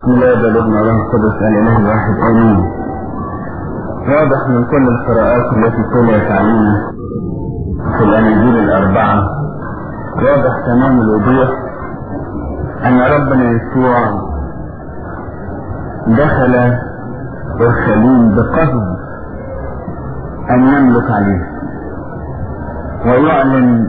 ميلاد الابن الله القدس الاله الواحد امين. واضح من كل القراءات التي تليت علينا في الاناجيل الاربعه، واضح تمام الوضوح ان ربنا يسوع دخل اورشليم بقصد ان يملك عليه ويعلن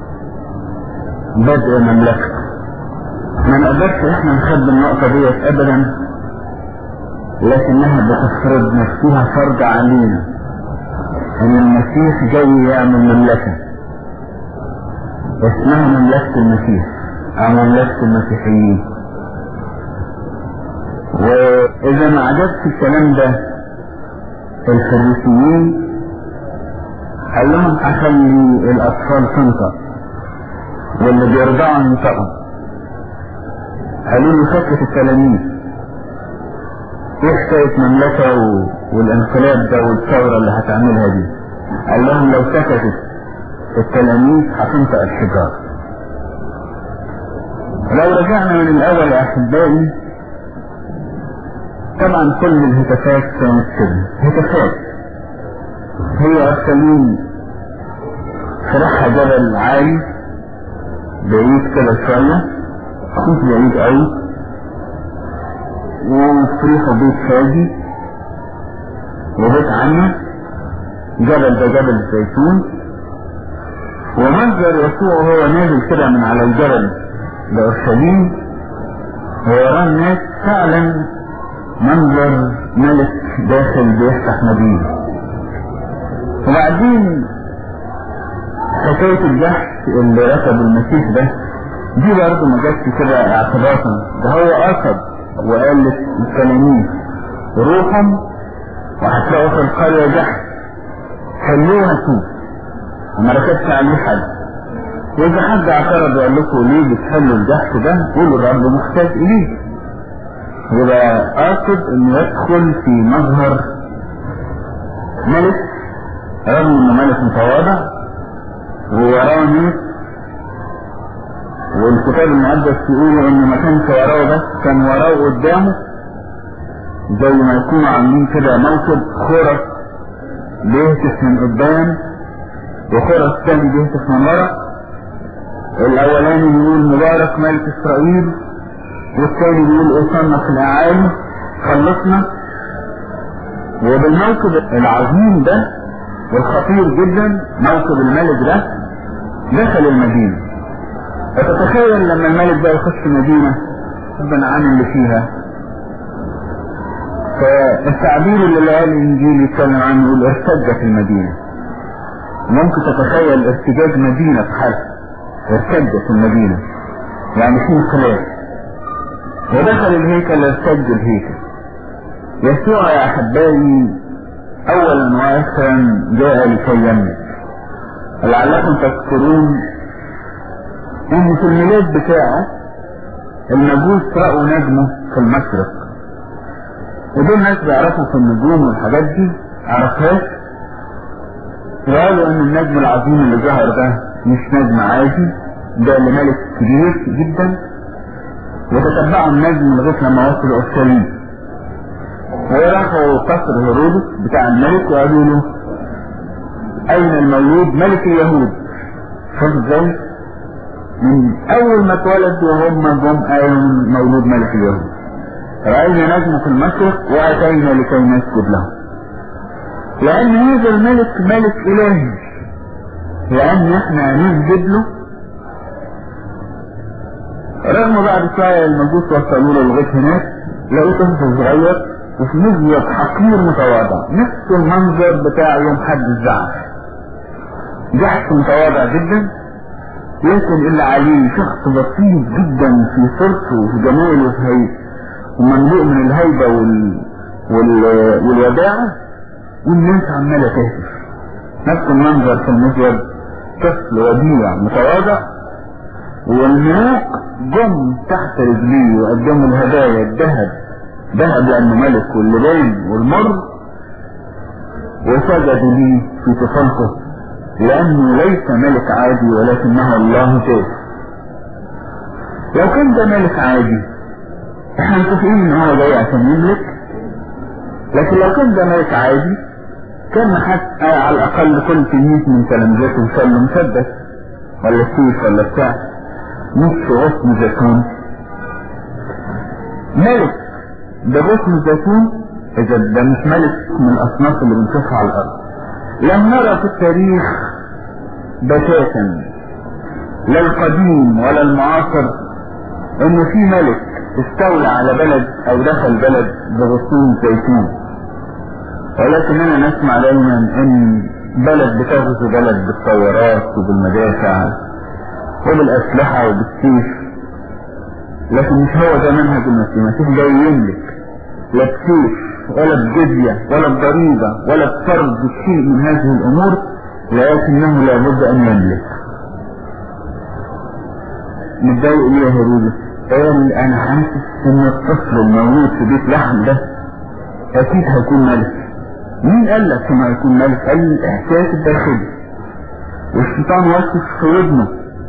بدء مملكته. ما نقدرش احنا نخبي النقطة ديت ابدا، لكنها بتفرض نفسها فرض علينا ان المسيح جاي يعمل مملكة اسمها مملكة المسيح او مملكة المسيحيين. واذا ما عجبش الكلام ده الفريسيين قال لهم اخلي الاطفال تنطق واللي بيرضعوا ينطقوا. قالوا له سكت التلاميذ، ايه حكاية مملكة والانقلاب ده والثورة اللي هتعملها دي؟ قال لهم لو سكتت التلاميذ هتنطق الحجار. لو رجعنا من الاول يا احبائي، طبعا كل الهتافات كانت كده هتافات. هي اورشليم فرحها جبل عالي بعيد كده شوية، مش بعيد قوي، وفريحه بيت هادي وبيت عنه. جبل ده جبل الزيتون، ومنظر يسوع وهو نازل كده من على الجبل لأورشليم ووراه الناس فعلا منظر ملك داخل بيفتح مدينة. وبعدين حكاية الجحش اللي ركب المسيح ده دي برضه ما جاتش كده اعتباطا، ده هو قصد وقال للتلاميذ روحهم وهتلاقوا في القرية جحش حلوها فيه وما ركبش عليه حد. واذا حد اعترض وقال لكم ليه بتحلوا الجحش ده قولوا الرب محتاج اليه. يبقى قاصد انه يدخل في مظهر ملك رغم انه ملك متواضع ووراه ناس، والكتاب المقدس يقول ان ما كانش وراه بس، كان وراه قدامه زي ما يكونوا عاملين كده موكب خرس بيهتف من قدام وخرس تاني بيهتف من ورا. الاولاني بيقول مبارك ملك اسرائيل، والثاني بيقول اوصلنا في الاعالي خلصنا. وبالموكب العظيم ده والخطير جدا موكب الملك ده دخل المدينة. فتتخيل لما الملك ده يخش مدينة ربنا عن اللي فيها. فالتعبير اللي قال الانجيل يتكلم عنه يقول ارتجت المدينة. ممكن تتخيل ارتجاج مدينة في حالها، ارتجت المدينة يعني في انقلاب. ودخل الهيكل ارتج الهيكل. يسوع يا احبائي اولا واخرا جاء لكي يملك. لعلكم تذكرون ان في الميلاد بتاعه المجوس رأوا نجمه في المشرق، ودول ناس بيعرفوا في النجوم والحاجات دي عرفهاش، وقالوا ان النجم العظيم اللي ظهر ده مش نجم عادي، ده لملك كبير جدا. وتتبعوا النجم لغايه لما وصلوا اورشليم، وراحوا قصر هيرودس بتاع الملك وقالوا له اين المولود ملك اليهود. شوف ازاي من اول ما اتولد وهم جم قالوا مولود ملك اليهود. راينا نجم في المشرق واتينا لكي نسجد له، لان هذا الملك ملك الهي، لان احنا هنسجد له. رغم بعد شويه المجوس وصلوا له لغايه هناك لقوا طفل صغير وفي مزيد حقير متواضع نفس المنظر بتاع يوم حد الزعف. جحش متواضع جدا، لكن اللي عليه شخص بسيط جدا في صورته وفي جماله وفي هيئته ومملوء من الهيبة والوداعة، والناس عمالة تهتف. نفس المنظر في المسجد، طفل وديع متواضع والملوك جم تحت رجليه وقدموا الهدايا الذهب، ذهب لانه ملك واللبان والمر، وسجدوا ليه في طفولته لانه ليس ملك عادي ولكنه الله ذاته. لو كان ده ملك عادي احنا متفقين ان هو جاي عشان يملك، لكن لو كان ده ملك عادي كان حتى على الاقل كل تلميذ من تلامذته شال له مسدس ولا سيف ولا بتاع، مش غصن زيتون. ملك بغصن زيتون اذا ده مش ملك من الاصناف اللي بنشوفها على الارض. لم نرى في التاريخ بتاتا لا القديم ولا المعاصر ان في ملك استولى على بلد او دخل بلد بغصون زيتون، ولكننا نسمع دايما ان بلد بتغزو بلد بالطيارات وبالمدافع وبالاسلحة وبالسيف، لكن مش هو ده منهج المسيح. المسيح جاي يملك لا بسيف ولا بجزية ولا بضريبة ولا بفرض شيء من هذه الامور، لكنه لابد ان يملك. متضايق ليه يا هيرودس؟ قال انا حاسس ان الطفل المولود في بيت لحم ده اكيد هيكون ملك. مين قال لك انه هيكون ملك؟ قال الاحساس الداخلي، والشيطان واقف في ودنه،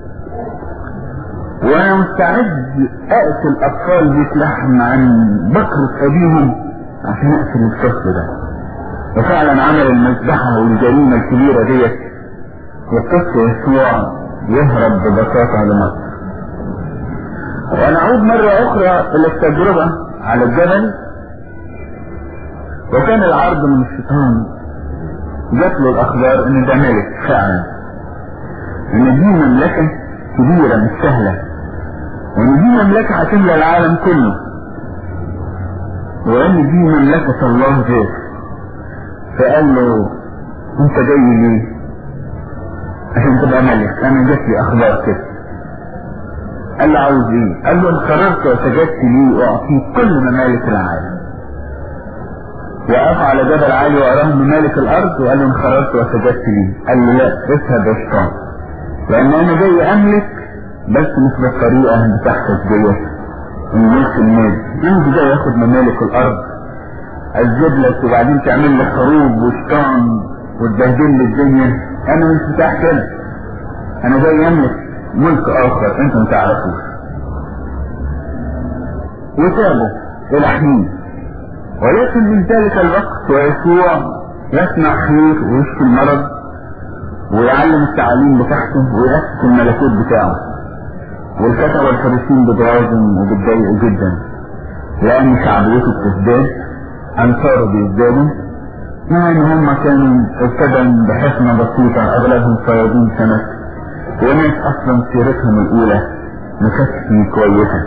وانا مستعد اقتل اطفال بيت لحم عن بكرة ابيهم عشان اقتل الطفل ده. وفعلا عمل المذبحة والجريمة الكبيرة ديت، والطفل يسوع يهرب ببساطة لمصر. ونعود مرة اخرى الى التجربة على الجبل، وكان العرض من الشيطان جات له الاخبار ان ده ملك فعلا، ان دي مملكة كبيرة مش سهلة، وان دي مملكة هتملى العالم كله، وان دي مملكة الله ذات. فقال له انت جاي ليه؟ عشان تبقى ملك. انا جات لي اخبار كده. قال له عاوز ايه؟ قال له ان قررت وسجدت لي واعطيك كل ممالك العالم. وقف على جبل عالي واراه ممالك الارض وقال له ان قررت وسجدت لي. قال له لا، اذهب يا شيطان، لان انا جاي املك بس مش بالطريقه بتاعتك ديت الملك المادي. انت جاي ياخد ممالك الارض اجيب لك وبعدين تعمل لي حروب وشيطان وتبهدل لي الدنيا. انا مش بتاع كده، انا جاي املك ملك اخر انت ما تعرفوش. وسابه الى حين، ولكن من ذلك الوقت ويسوع يصنع خير ويشفي المرض ويعلم التعاليم بتاعته ويأسس الملكوت بتاعه. والكتبة والفريسين بتغازم وبتضايقوا جدا، لان شعبيته بتزداد، انصاره بيزدادوا، مع ان هم كانوا ابتدوا بحكمة بسيطة، اغلبهم صيادين سمك، وناس اصلا سيرتهم الاولى مكسي كويسة،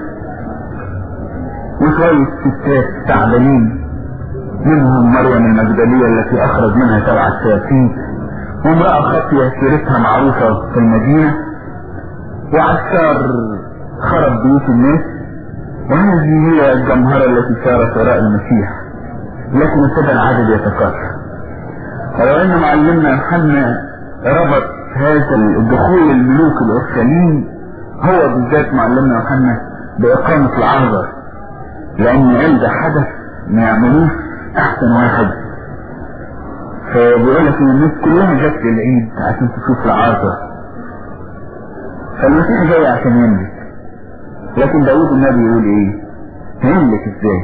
وشوية ستات تعبانين، منهم مريم المجدلية التي اخرج منها 7 شياطين، وامرأة خاطية سيرتها معروفة في المدينة، وعشار خرب بيوت الناس. وهذه هي الجمهرة التي سارت وراء المسيح، لكن ابتدى العدد يتكاثر. ولو ان معلمنا يوحنا ربط هذا الدخول الملوك الاورشليم هو بالذات معلمنا يوحنا باقامة العذر، لان قال ده حدث ما يعملوش احسن واحد. فبيقول لك ان الناس كلها جت للعيد عشان تشوف العذر، فالمسيح جاي عشان يملك. لكن داود النبي يقول ايه؟ هيملك ازاي؟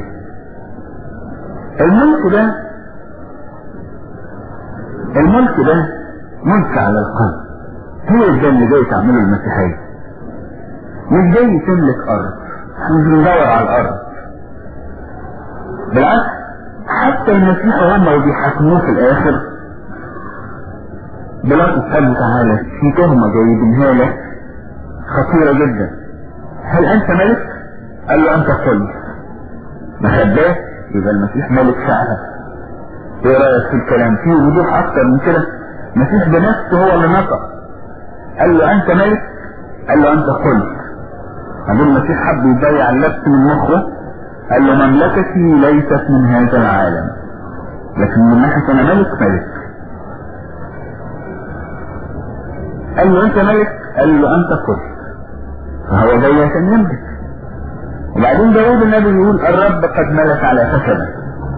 الملك ده ملك على القلب. هو ده اللي جاي تعمله المسيحية. مش جاي تملك ارض، احنا مش بندور على الارض. بالعكس، حتى المسيح هم بيحاكموه في الاخر. بلاطس قال له تعالى في تهمة جايبينها لك خطيرة جدا، هل انت ملك؟ قال له انت قل. ما خباه، يبقى المسيح ملك فعلا. ايه رايك في الكلام؟ فيه وضوح اكتر من كده. المسيح بنفسه هو اللي نطق، قال له انت ملك، قال له انت قل. قال المسيح حب يضيع اللبس من مخه، قال له مملكتي ليست من هذا العالم، لكن من ناحية انا ملك. قال له انت ملك، قال له انت قل. فهو جاي عشان يملك. وبعدين داود النبي يقول الرب قد ملك على خشبة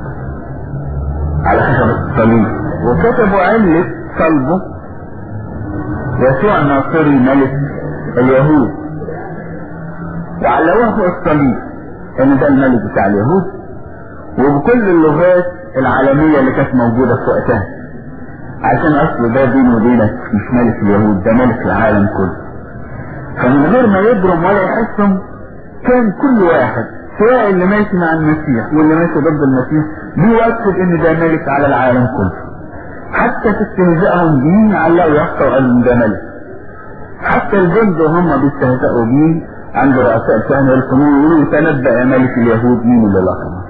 الصليب، وكتبوا علة صلبه يسوع الناصري ملك اليهود، وعلقوه فوق الصليب. ان ده الملك بتاع اليهود، وبكل اللغات العالمية اللي كانت موجودة في وقتها، عشان اصل ده بينه وبينك مش ملك اليهود، ده ملك العالم كله. فمن غير ما يبرم ولا يحسهم كان كل واحد سواء اللي ماشي مع المسيح واللي ماشي ضد المسيح بيؤكد ان ده ملك على العالم كله. حتى في استهزائهم بيه علقوا يافطة وقالوا ده ملك. حتى الجند وهم بيستهزئوا بيه عند رؤساء الكهنة يرسمون يقولوا تنبأ يا ملك اليهود مين اللي لقبك.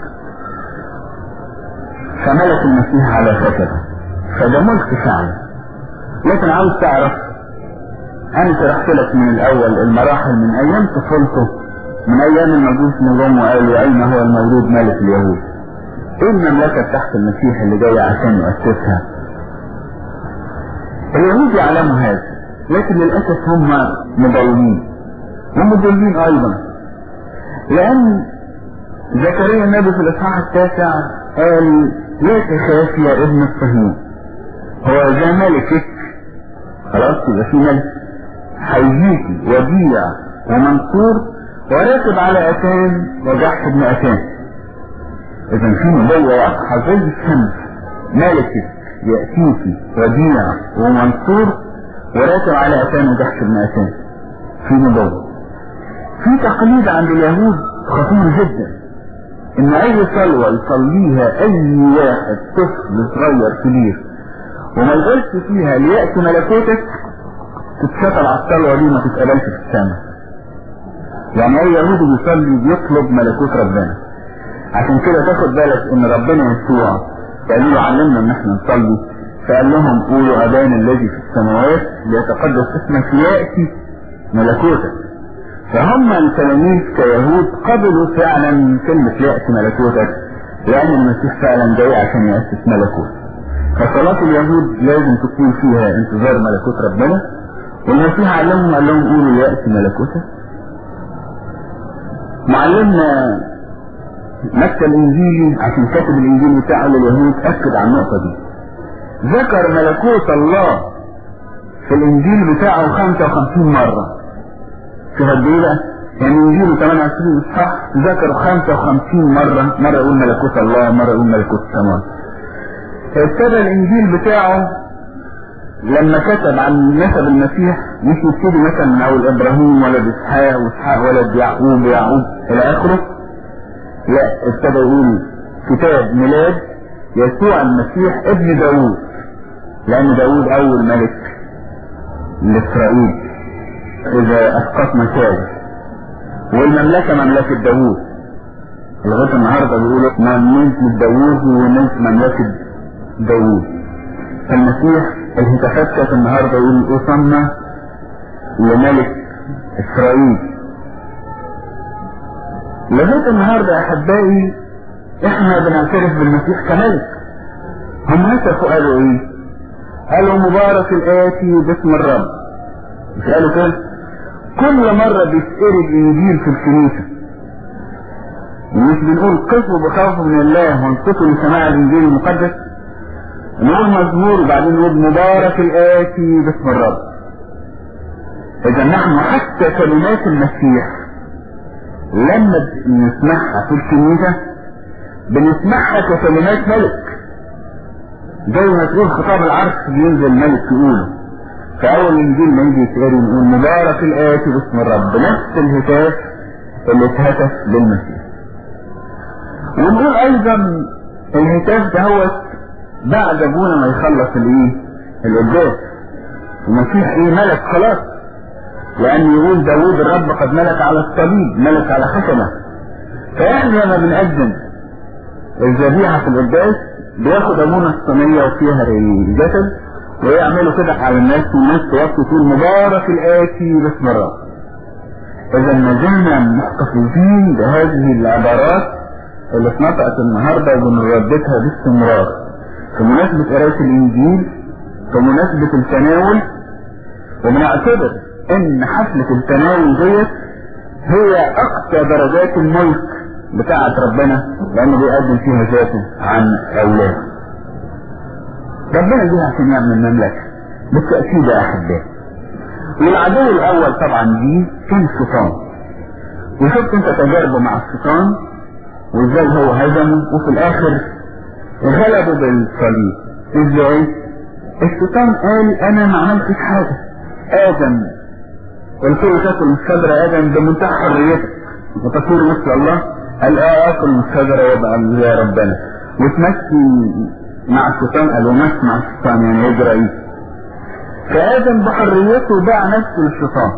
فملك المسيح على فكرة، فده ملك فعلا. لكن عاوز تعرف، انا شرحت لك من الاول المراحل من ايام طفولته، من ايام المجوس نظام وقالوا اين هو المولود ملك اليهود، ايه المملكة تحت المسيح اللي جاي عشان يؤسسها. اليهود يعلموا هذا، لكن للأسف هم مضلين ومضلين ايضا، لان زكريا النبي في الاصحاح 9 قال لا تخاف يا ابن الصهيون، هو ذا ملكك، خلاص يبقى في ملك هيجيكي وديع ومنصور وراكب على اتان وجحش ابن اتان. اذا في نبوة واضحة زي الشمس، ملكك يأتيكي وديع ومنصور وراكب على اتان وجحش ابن اتان. في نبوة. في تقليد عند اليهود خطير جدا، ان اي صلوة يصليها اي واحد طفل صغير كبير وما يقولش فيها ليأتي ملكوتك تتشطر على الصلوة دي ما تتقبلش في السماء. يعني اي يهودي بيصلي بيطلب ملكوت ربنا. عشان كده تاخد بالك ان ربنا يسوع قال له علمنا ان احنا نصلي، فقال لهم قولوا ابانا الذي في السماوات ليتقدس اسمك ليأتي ملكوتك. فهم التلاميذ كيهود قبلوا فعلا كلمة ليأتي ملكوتك، لان المسيح فعلا جاي عشان يأسس ملكوت. فصلاة اليهود لازم تكون فيها انتظار ملكوت ربنا، والمسيح علمهم قال لهم قولوا ليأتي ملكوتك. معلمنا مكتب الانجيلي عشان كاتب الانجيل بتاعه لليهود اكد على النقطة دي، ذكر ملكوت الله في الانجيل بتاعه 55 مرة. شوف قد ايه بقى، يعني انجيله 28 اصحاح ذكر 55 مرة، مرة يقول ملكوت الله مرة يقول ملكوت السماوات. ابتدى الانجيل بتاعه لما كتب عن نسب المسيح مش يبتدي مثلا من اول ابراهيم ولد اسحاق واسحاق ولد يعقوب ويعقوب الى اخره، لا ابتدى يقول كتاب ميلاد يسوع المسيح ابن داوود، لان داوود اول ملك لاسرائيل اذا اسقطنا شاول، والمملكة مملكة داوود لغاية النهاردة بيقولوا مملكة داوود ومملكة داوود. فالمسيح الهتافات كانت النهاردة يقول أصنع لملك إسرائيل. لغاية النهاردة يا أحبائي إحنا بنعترف بالمسيح كملك. هم هتفوا قالوا إيه؟ قالوا مبارك الآتي باسم الرب، مش قالوا كده؟ كل مرة بيتقري الإنجيل في الكنيسة مش بنقول قفوا بخوف من الله وانصتوا لسماع الإنجيل المقدس، نقول مزمور وبعدين نقول مبارك الآتي باسم الرب. إذا نحن حتى كلمات المسيح لما نسمعها في الكنيسة بنسمعها ككلمات ملك، زي ما تقول خطاب العرش بينزل ملك يقوله. فأول إنجيل ما يجي يتقري نقول مبارك الآتي باسم الرب بنفس الهتاف اللي اتهتف للمسيح. ونقول أيضا الهتاف ده هو بعد ابونا ما يخلص القداس. المسيح ملك خلاص، لان يقول داوود الرب قد ملك على الصليب، ملك على خشبة. فاحنا لما بنقدم الذبيحة في القداس بياخد ابونا الصينية وفيها الجسد ويعملوا كده على الناس، والناس توقف تقول مبارك الآتي باسم الرب. اذا ما زلنا محتفظين بهذه العبارات اللي اتنطقت النهارده وبنرددها باستمرار في مناسبة قراية الإنجيل، في مناسبة التناول. وبنعتبر إن حفلة التناول ديت هي أقصى درجات الملك بتاعة ربنا، لأنه بيقدم فيها ذاته عن أولاده. ربنا جه عشان يعمل مملكة بالتأكيد يا أحبائي. والعدو الأول طبعا دي كان الشيطان، وشفت انت تجاربه مع الشيطان وازاي هو هزمه وفي الاخر غلبه بالصليب. ازاي؟ الشيطان قال انا ما عملتش حاجة. ادم قلت له تاكل من الشجرة، ادم بمنتهى حريتك وتصير مثل الله، قال اكل من الشجرة وابقى زي ربنا. وتمشي مع الشيطان، قال ومشي مع الشيطان يعني يجرى ايه؟ فادم بحريته باع نفسه للشيطان.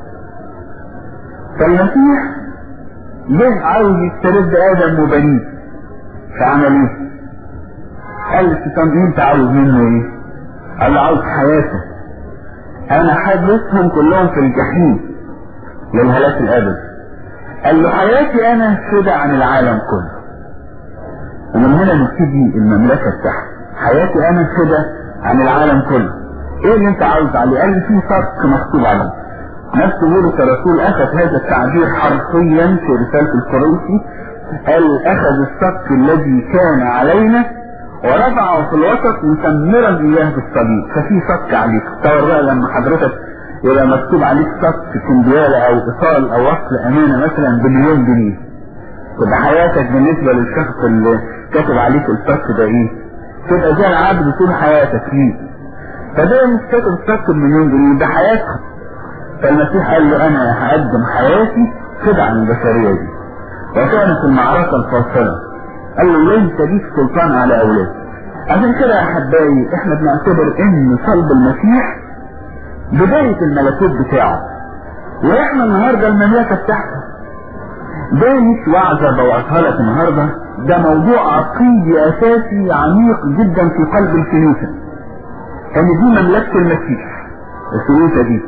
فالمسيح جه عاوز يسترد ادم وبنيه، فعمل ايه؟ قال للشيطان انت عاوز منه ايه؟ قال له عاوز حياته، انا حابسهم كلهم في الجحيم للهلاك الابدي. قال له حياتي انا فدا عن العالم كله. ومن هنا نبتدي المملكة بتاعتي، حياتي انا فدا عن العالم كله. ايه اللي انت عاوز عليه؟ قال لي في صك مكتوب عليه. نفس بولس الرسول اخذ هذا التعبير حرفيا في رسالة الكورنثي، قال اخذ الصك الذي كان علينا ورفعه في الوسط مسمرا اياه بالصليب. ففي صك عليك. تصور بقى لما حضرتك يبقى مكتوب عليك صك كمبيالة او ايصال او وصل امانة مثلا بمليون جنيه، تبقى حياتك بالنسبة للشخص اللي كاتب عليك الصك ده ايه؟ تبقى زي العبد طول حياتك فيه. فده مش كاتب الصك بمليون جنيه، ده حياتك. فالمسيح قال له انا هقدم حياتي فدا عن البشرية دي. وكانت المعركة الفاصلة، قال له ليس ليك سلطان على اولاد. عشان كده يا احبائي احنا بنعتبر ان صلب المسيح بداية الملكوت بتاعه، واحنا النهاردة المملكة بتاعته. ده مش وعظة بوعظها لك النهاردة، ده موضوع عقيدي اساسي عميق جدا في قلب الكنيسة، ان دي مملكة المسيح الكنيسة دي.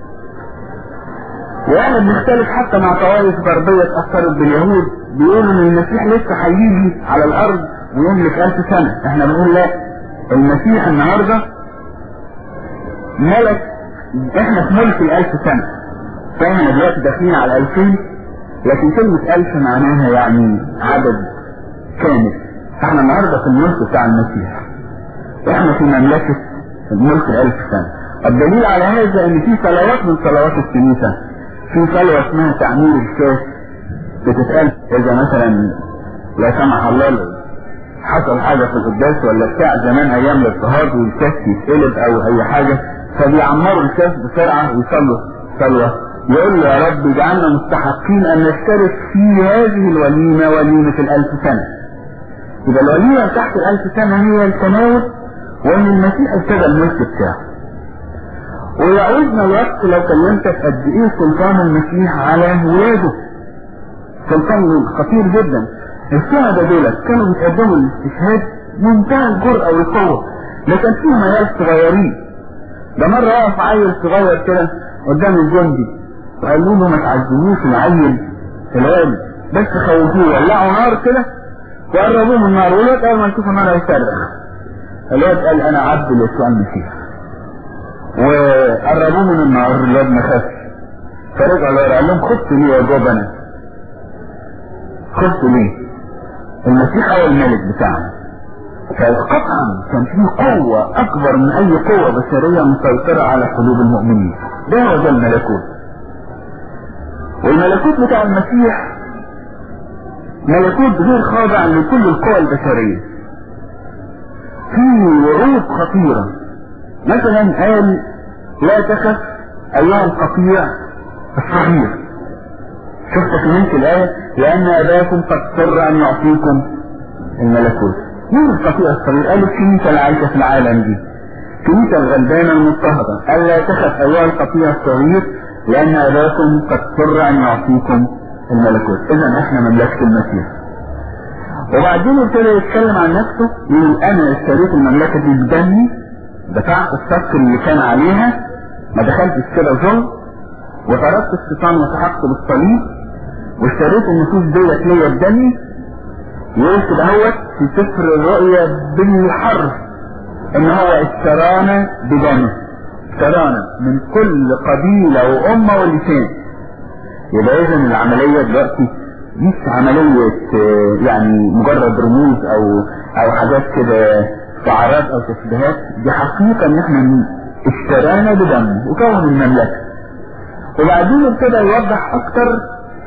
واحنا بنختلف حتى مع طوائف غربية اتأثرت باليهود، بيقولوا ان المسيح لسه هيجي على الارض ويملك 1000 سنة. احنا بنقول لا، المسيح النهاردة ملك، احنا في ملك 1000 سنة. فاحنا دلوقتي داخلين على 2000، لكن كلمة 1000 معناها يعني عدد كامل. فاحنا النهاردة في الملك بتاع المسيح، احنا في مملكة الملك 1000 سنة. الدليل على هذا ان في صلوات من صلوات الكنيسة، في صلوة اسمها تعمير الكاس، بتتقال اذا مثلا لا سمح الله حصل حاجة في القداس ولا بتاع زمان ايام الاضطهاد والكاس يتقلب او اي حاجة، فبيعمروا الكاس بسرعة ويصلوا صلوة يقول له يا رب اجعلنا مستحقين ان نشترك في هذه الوليمة، وليمة 1000 سنة. يبقى الوليمة تحت 1000 سنة هي التناول، وان المسيح ابتدى الملك بتاعه. ويعودنا الوقت لو كلمتك قد ايه سلطان المسيح على ولاده، سلطان خطير جدا. الشهداء دول كانوا بيتقدموا للاستشهاد منتهى الجرأة والقوة، لكن فيهم عيال صغيرين. ده مرة وقف عيل صغير كده قدام الجندي وقالوا له ما تعذبوش العيل الوالد، بس خوفوه، ولعوا نار كده وقربوه من النار، والواد اول ما يشوف النار هيصرخ. الواد قال انا عبد ليسوع المسيح، وقربوه من النار. الواد ما خافش، فرجع له قال لهم خدتوا ليه يا جبنة؟ خدتوا ليه؟ المسيح هو الملك بتاعنا. فقطعا كان فيه قوة اكبر من اي قوة بشرية مسيطرة على قلوب المؤمنين. ده هو ده الملكوت. والملكوت بتاع المسيح ملكوت غير خاضع لكل القوى البشرية. فيه وعود خطيرة، مثلا قال لا تخف ايها القطيع الصغير. شفت كمان الآية لأن أباكم قد سر أن يعطيكم الملكوت. مين القطيع الصغير؟ قال الكنيسة اللي عايشة في العالم دي، الكنيسة الغلبانة المضطهدة. قال لا تخف أيها القطيع الصغير لأن أباكم قد سر أن يعطيكم الملكوت. إذا إحنا مملكة المسيح. وبعدين ابتدى يتكلم عن نفسه، يقول أنا اشتريت المملكة دي بدمي، دفعت الصك اللي كان عليها، ما دخلتش كده ظلم، وطردت الشيطان وسحقته بالصليب، واشتريت النفوس ديت ليا بدمي. يقول كده هوت في سفر الرؤيا بالحرف ان هو اشترانا بدمه، اشترانا من كل قبيلة وامة ولسان. يبقى اذا العملية دلوقتي مش عملية يعني مجرد رموز او حاجات كده شعارات او تشبيهات، دي حقيقة ان احنا اشترانا بدمه وكون المملكة. وبعدين ابتدى يوضح اكتر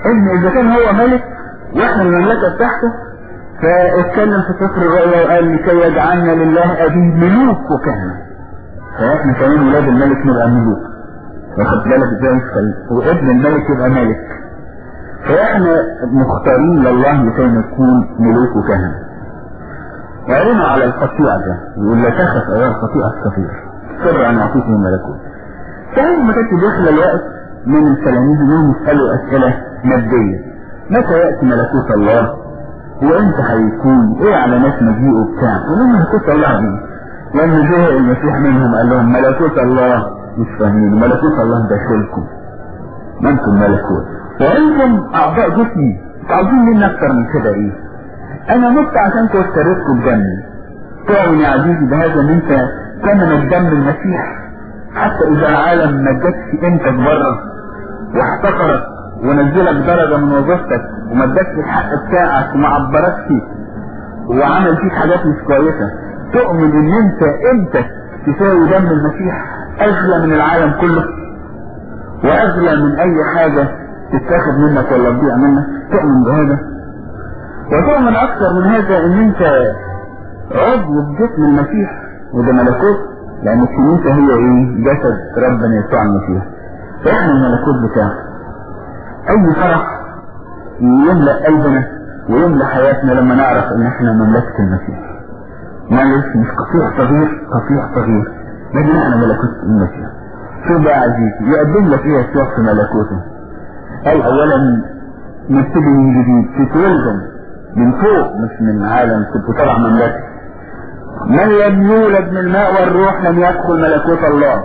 ان اذا كان هو ملك واحنا المملكة بتاعته، فاتكلم في سفر الرؤيا وقال لكي يجعلنا لله ابيه ملوك وكهنة، فاحنا كمان ولاد الملك نبقى ملوك، واخد بالك ازاي؟ وابن الملك يبقى ملك، فاحنا مختارين لله لكي نكون ملوك وكهنة. وقالنا على القطيع ده يقول لا تخف ايها القطيع الصغير سر ان اعطيكم الملكوت. فهم ما كانت بيخلى الوقت من التلاميذ انهم يسالوا اسئله ماديه، متى ياتي ملكوت الله؟ وامتى هيكون؟ ايه علامات مجيئه بتاع؟ ولما ملكوت الله ايه؟ لما جاء المسيح منهم قال لهم ملكوت الله مش فاهمين، ملكوت الله داخلكم، ما انتم ملكوت وانتم اعضاء جسمي، عاوزين مني اكتر من كده ايه؟ انا مت عشانكم واشتريتكم بدمي، تعلن يا عزيزي بهذا ان انت ثمن الدم المسيح، حتى اذا العالم ما ادتش قيمتك بره واحتقرك ونزلك درجه من وظيفتك وما ادتش الحق بتاعك وما عبركش وعمل فيك حاجات مش كويسه، تؤمن ان انت قيمتك تساوي دم المسيح اغلى من العالم كله واغلى من اي حاجه تتاخد منك ولا تضيع منك، تؤمن بهذا. وتؤمن اكثر من هذا ان انت عضو بجسم المسيح، وده ملكوت، لان الكنيسه هي ايه؟ جسد ربنا يسوع المسيح، فاحنا الملكوت بتاعه. اي فرح يملأ قلبنا ويملأ حياتنا لما نعرف ان احنا مملكة المسيح، معلش مش قطيع صغير، قطيع صغير، لكن احنا ملكوت المسيح. شو بقى عزيزي يقدم لك ايه يسوع في ملكوته؟ قال اولا نبتدي من جديد، تتولدوا من فوق مش من عالم كنت طالع مملكة. من لم يولد من الماء والروح لم يدخل ملكوت الله.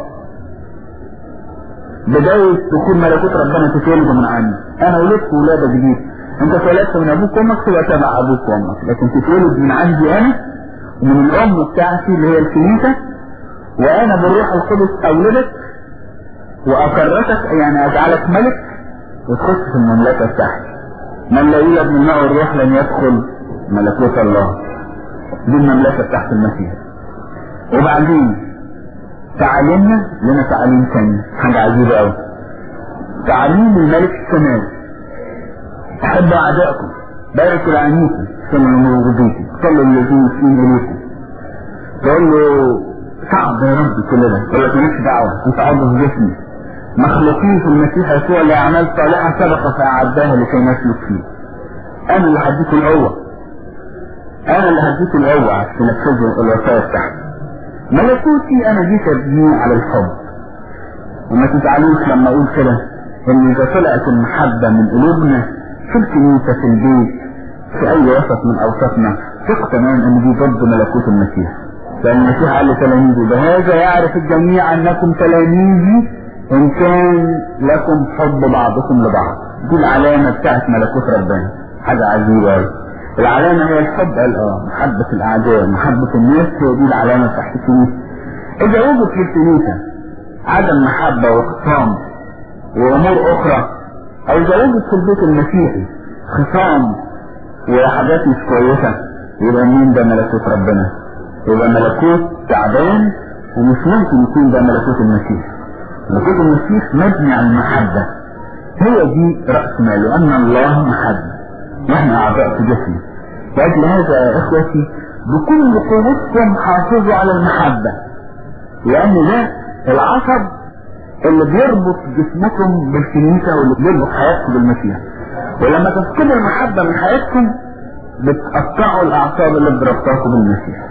بداية دخول ملكوت ربنا تتولد من عني. انا ولدت ولادة جديد، انت اتولدت من ابوك وامك تبقى تبع ابوك وامك، لكن تتولد من عندي انا ومن الام بتاعتي اللي هي الكنيسة، وانا بالروح القدس اولدك واكرتك، يعني اجعلك ملك وتخش في المملكة بتاعتي. من لا يولد من الماء والروح لن يدخل ملكوت الله. دي المملكة بتاعت المسيح. وبعدين تعاليمنا لنا تعاليم ثانية، حاجة عجيبة قوي، تعاليم الملك السماوي. احبوا اعدائكم، باركوا لعينيكم، سمعوا مرغبيكم، صلوا الذين يسيئون اليكم. تقول له صعب يا رب كل ده، يقول لك مالكش دعوة، انت عضو في جسمي، مخلوقين في المسيح يسوع لاعمال صالحة سبق فاعدها لكي نسلك فيه. انا اللي هديكم القوة، انا اللي هديكم القوة عشان تنفذوا الوصايا بتاعتي. ملكوتي انا جيت ابنيه على الحب. وما تزعلوش لما اقول كده، ان اذا طلعت المحبة من قلوبنا في الكنيسة في البيت في اي وسط من اوسطنا، ثق تماما ان دي ضد ملكوت المسيح. لان المسيح قال لتلاميذه بهذا يعرف الجميع انكم تلاميذي ان كان لكم حب بعضكم لبعض. دي العلامة بتاعت ملكوت ربنا، حاجة عجيبة. العلامة هي الحب، قال محبة الاعداء، محبة الناس، هي دي العلامة بتاعت الكنيسة. اذا وجد في الكنيسة عدم محبة وخصام وامور اخرى، او اذا وجد في البيت المسيحي خصام وحاجات مش كويسة، يبقى مين ده ملكوت ربنا؟ يبقى ملكوت تعبان، ومش ممكن يكون ده ملكوت المسيح. ملكوت المسيح مبني على المحبة، هي دي رأس ماله، ان الله محبة، واحنا اعضاء في جسمه. لاجل هذا يا اخوتي بكل قوتكم حافظوا على المحبة، لان ده العصب اللي بيربط جسمكم بالكنيسة واللي بيربط حياتكم بالمسيح. ولما تفقدوا المحبة من حياتكم بتقطعوا الاعصاب اللي بربطاكم بالمسيح.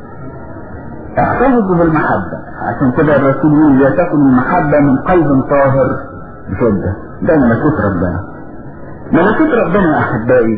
احتفظوا بالمحبة، عشان كده الرسول يقول لا تكن المحبة من قلب طاهر بشدة. ده ملكوت ربنا. ملكوت ربنا يا احبائي،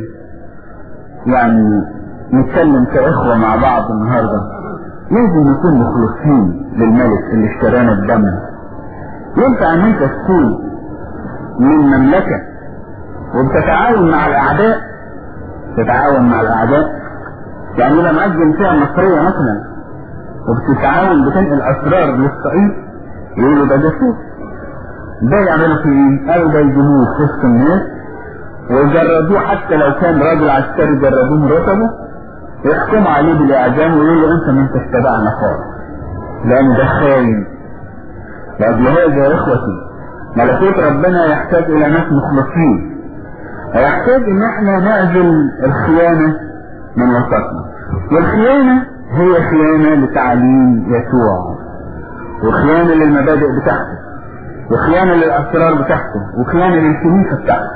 يعني نتكلم كاخوة مع بعض النهاردة، لازم نكون مخلصين للملك اللي اشترانا الدم. ينفع ان انت تكون من مملكة وبتتعاون مع الاعداء، تتعاون مع الاعداء، يعني لما اجل فيها مصرية مثلا وبتتعاون بتنقل اسرار للصعيد، يقولوا ده جاسوس. ده يعملوا في ايه؟ قالوا ده يجنوه في وسط الناس ويجردوه، حتى لو كان راجل عسكري جردوه مرتبه ويحكموا عليه بالاعدام ويقولوا انت ما انتش تبعنا خالص، لان ده خاين. لاجل هذا يا اخوتي ملكوت ربنا يحتاج الى ناس مخلصين، هيحتاج ان احنا نعزل الخيانة من وسطنا. والخيانة هي خيانة لتعليم يسوع، وخيانة للمبادئ بتاعته، وخيانة للأسرار بتاعته، وخيانة للكنيسة بتاعته.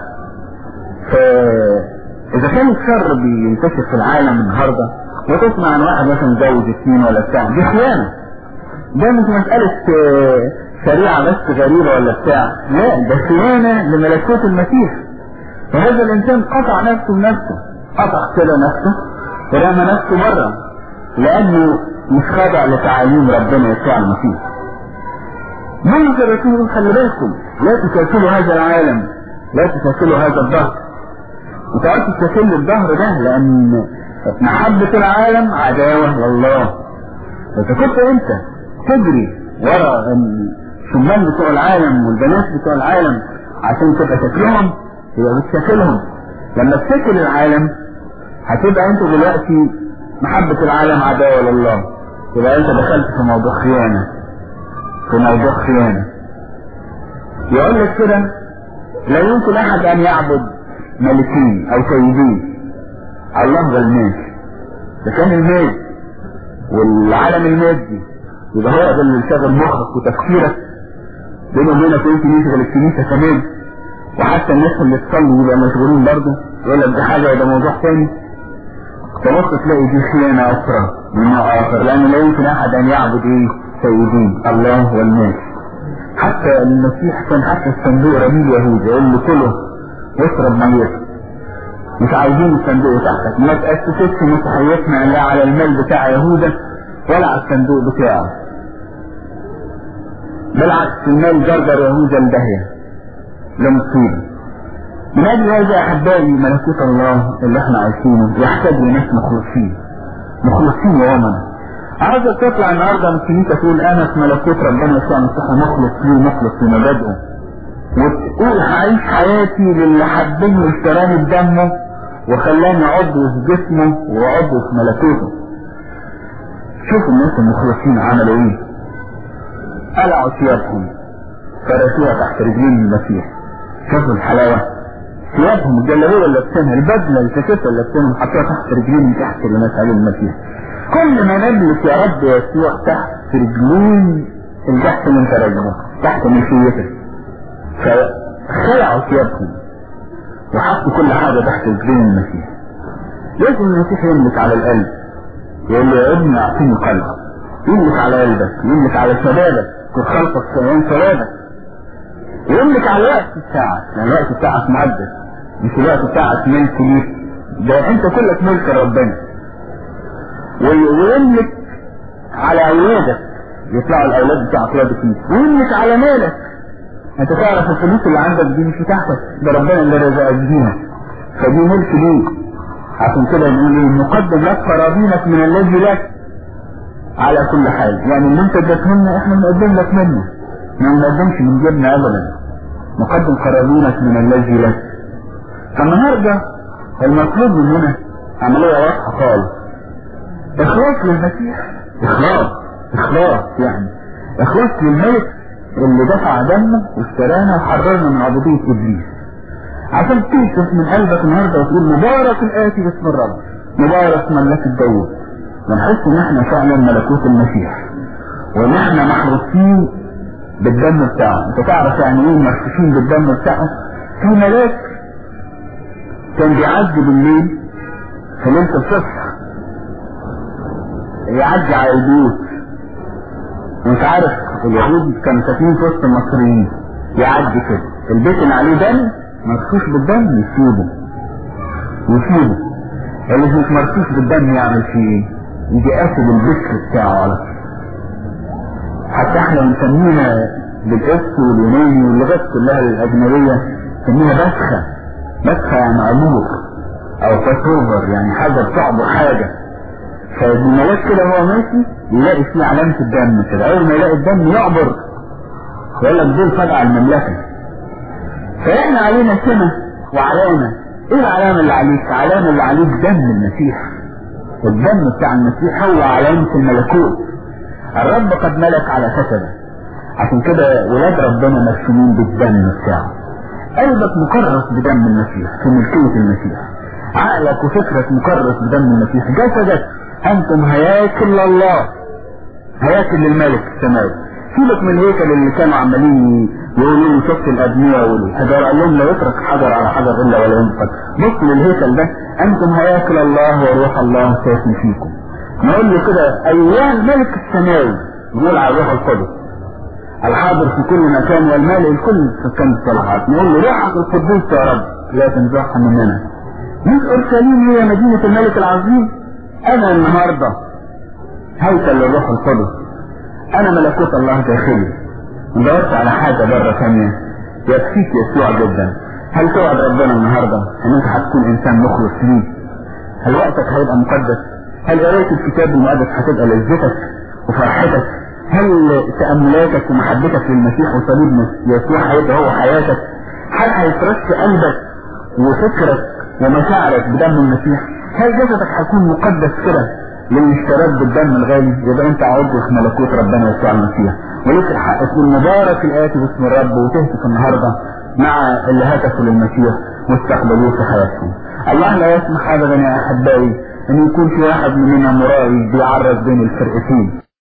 فإذا كان الشر بينتشر في العالم النهاردة وتسمع عن واحد مثلا زوج 2 ولا بتاع، دي خيانة. ده مش مسألة شريعة بس غريبة ولا بتاع، لا، ده خيانة لملكوت المسيح. فهذا الإنسان قطع نفسه بنفسه، قطع كده نفسه ورمى نفسه بره، لأنه مش خاضع لتعاليم ربنا يسوع المسيح. منذ الرسول خلي بالكم، لا تسافلوا هذا العالم، لا تسافلوا هذا الظهر. وتعرفوا تسافل الظهر ده، لأن محبة العالم عداوة لله. إذا كنت أنت تجري ورا الشمال بتوع العالم والبنات بتوع العالم عشان تبقى شكلهم، يبقى بتشكلهم. لما تشكل العالم هتبقى انت دلوقتي محبة العالم عداوة لله، يبقى انت دخلت في موضوع خيانة، في موضوع خيانة. يقول لك كده لا يمكن احد ان يعبد ملكين او سيدين، الله والمال. ده كان المال والعالم المادي يبقى هو ده اللي شغل مخك وتفكيرك. بينه وبينك وانت نشغل الكنيسة كمان، وحتى الناس اللي تصلي يبقى مشغولين برضه، يقول لك دي حاجة وده موضوع تاني. فبص تلاقي دي خيانة أخرى من نوع آخر، لأن لا يمكن أحد أن يعبد سيدين، الله والمال. حتى المسيح كان حتى الصندوق رميل يهوذا يقول له كله واشرب ميته، مش عايزين الصندوق بتاعتك. ما تأسستش مسيحيتنا لا على المال بتاع يهوذا ولا على الصندوق بتاعه، بالعكس المال جرجر يهوذا الدهية لمصيبة. من أجل هذا أحبائي ملكوت الله اللي احنا عايشينه يحتاج لناس مخلصين وامنا. عاوزة تطلع النهارده من الكنيسة تقول أنا في ملكوت ربنا يسوع المسيح مخلص فيه ومخلص في مبادئه، وتقول هعيش حياتي للي حبني واشتراني بدمه وخلاني عضو في جسمه وعضو في ملكوته. شوفوا الناس المخلصين عملوا ايه، قلعوا ثيابهم فرشوها تحت رجلين المسيح. شوفوا الحلاوة، ثيابهم الجلابية اللي لابسينها، البدلة الجاكيتة اللي لابسينها حطوها تحت رجلين تحت لمسألة المسيح. كل ما نجلس يا رب يسوع تحت رجلين الجحش اللي انت راجعه تحت ملكيتك، فخلعوا ثيابهم وحطوا كل حاجة تحت رجلين المسيح. لازم المسيح يملك على القلب، يقول له يا ابني اعطيني قلبك، يملك على قلبك، يملك على شبابك، كل خلقك سيان شبابك، ويملك على الوقت بتاعك، يعني الوقت بتاعك مقدس، مش الوقت بتاعك ملك ليك، ده انت كلك ملك ربنا. ويملك على اولادك، يطلعوا الاولاد بتاعك ولادك فيه، ويملك على مالك. انت تعرف الفلوس اللي عندك دي مش بتاعتك، ده ربنا اللي رزقك بيها، فدي ملك ليك. عشان كده بيقول نقدم لك قرابينك من الذي لك على كل حال، يعني اللي انت اديتهولنا احنا بنقدم لك منه، ما بنقدمش من جبنا ابدا، نقدم قرابينك من الذي لك. فالنهارده المطلوب مننا عمليه واضحه خالص، اخلاص للمسيح، اخلاص يعني اخلاص للملك اللي دفع دمه واشترانا وحررنا من عبودية ابليس. عشان تنشف من قلبك النهارده وتقول مبارك الآتي باسم الرب، مبارك مملكة داوود، ونحس ان احنا فعلا ملكوت المسيح، وان احنا محروسين بالدم بتاعه. انت تعرف يعني ايه محروسين بالدم بتاعه؟ في ملاك كان بيعدي بالليل في ليلة الصبح، يعدي على البيوت، وانت عارف اليهود كانوا ساكنين في وسط المصريين، يعدي كده البيت اللي عليه دم مرشوش بالدم يسيبه، اللي مش مرشوش بالدم يعمل فيه ايه؟ يجي قاسي بالبشر بتاعه على طول. حتى احنا بنسميها بالاسم واليوناني واللغات كلها الاجنبيه نسميها بسخه يعني عبور او فاتوفر، يعني حاجه بتعبر حاجه. فالملاك كده هو ماشي يلاقي فيه علامة الدم كده، اول ما يلاقي الدم يعبر يقول لك دول فجأة المملكة. فاحنا علينا سمة وعلامة. ايه العلامة اللي عليك؟ علامة اللي عليك دم المسيح، الدم بتاع المسيح هو علامة الملكوت. الرب قد ملك على خشبه، عشان كده ولاد ربنا مرسومين بالدم بتاعه. قلبك مكرس بدم المسيح في ملكية المسيح، عقلك وفكرك مكرس بدم المسيح، جسدك انتم هياكل الله، هياكل للملك السماوي. سيبك من الهيكل اللي كانوا عمالين يقولوا له شفت الابنيه والحجار، قال لهم لا يترك حجر على حجر الا ولا ينقض. بص للهيكل ده، انتم هياكل الله وروح الله سيكون فيكم. نقول له كده ايها الملك السماوي، نقول على الروح القدس الحاضر في كل مكان والمالئ الكل سكان الصلاحات، نقول له روحك القدوس يا رب لا تنزعها مننا. مش اورشليم هي مدينه الملك العظيم؟ انا النهارده هيكل للروح القدس، انا ملكوت الله داخلي، ندورت على حاجه بره ثانيه يكفيك يسوع جدا. هل توعد ربنا النهارده ان انت هتكون انسان مخلص ليه؟ هل وقتك هيبقى مقدس؟ هل قرايه الكتاب المقدس هتبقى لذتك وفرحتك؟ هل تأملاتك ومحبتك للمسيح وصليب يسوع هيبقى هو حياتك؟ هل هيترك قلبك وفكرك ومشاعرك بدم المسيح؟ هل جسدك هيكون مقدس كده للاشتراك بالدم الغالي؟ يبقى انت عضو في ملكوت ربنا يسوع المسيح، ولك الحق تقول مبارك الآتي باسم الرب، وتهتف النهارده مع اللي هتفوا للمسيح واستقبلوه في حياتهم. الله لا يسمح ابدا يا احبائي ان يكون في واحد مننا مرائي بيعرض بين الفرقتين.